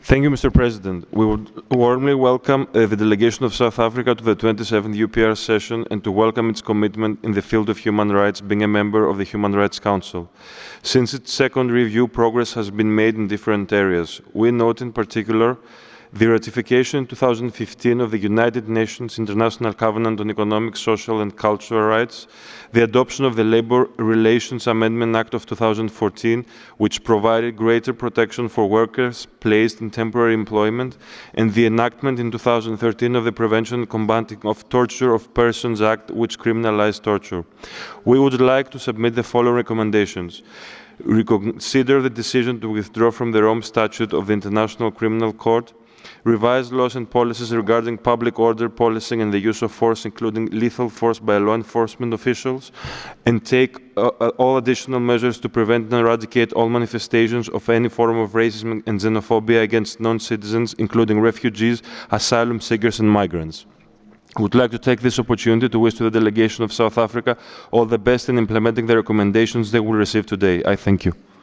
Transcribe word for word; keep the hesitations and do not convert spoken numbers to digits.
Thank you, Mister President. We would warmly welcome uh, the delegation of South Africa to the twenty-seventh U P R session and to welcome its commitment in the field of human rights, being a member of the Human Rights Council. Since its second review, progress has been made in different areas. We note in particular the ratification in two thousand fifteen of the United Nations International Covenant on Economic, Social and Cultural Rights, the adoption of the Labour Relations Amendment Act of two thousand fourteen, which provided greater protection for workers placed in temporary employment, and the enactment in two thousand thirteen of the Prevention and Combating of Torture of Persons Act, which criminalized torture. We would like to submit the following recommendations. Reconsider the decision to withdraw from the Rome Statute of the International Criminal Court, revise laws and policies regarding public order policing and the use of force, including lethal force by law enforcement officials, and take uh, all additional measures to prevent and eradicate all manifestations of any form of racism and xenophobia against non-citizens, including refugees, asylum seekers, and migrants. I would like to take this opportunity to wish to the delegation of South Africa all the best in implementing the recommendations they will receive today. I thank you.